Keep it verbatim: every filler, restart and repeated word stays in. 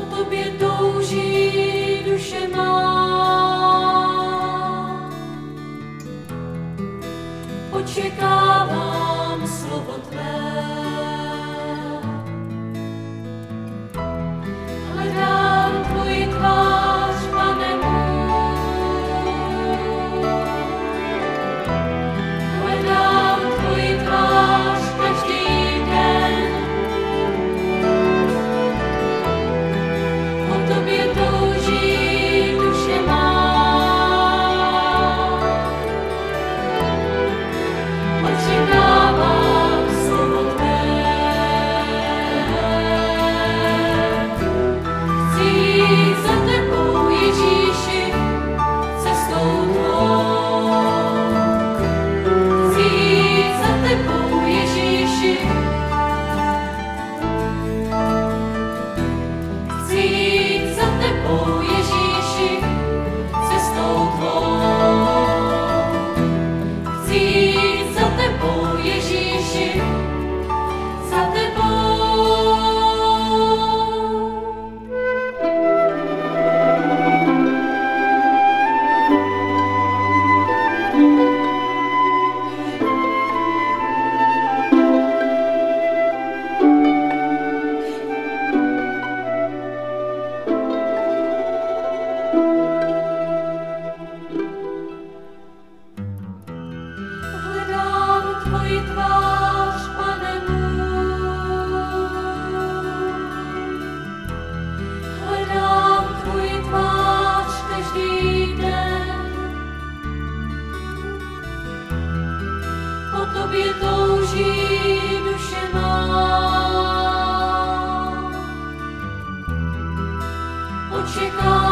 tobě touží duše má. Očekávám slovo tvé, hledám tvoji tvář, Pane můj, hledám tvoji tvář každý den. Po tobě touží duše má. Očekávám slovo tvé. Chci jít za tebou, Ježíši, cestou tvou. Chci jít za tebou, Ježíši. Chci jít za tebou, Ježíši, cestou tvou. Chci jít za tebou, Ježíši, za tebou. Hledám tvoji tvář, Pane můj, hledám tvoji tvář každý den. Po tobě touží duše má. Očekávám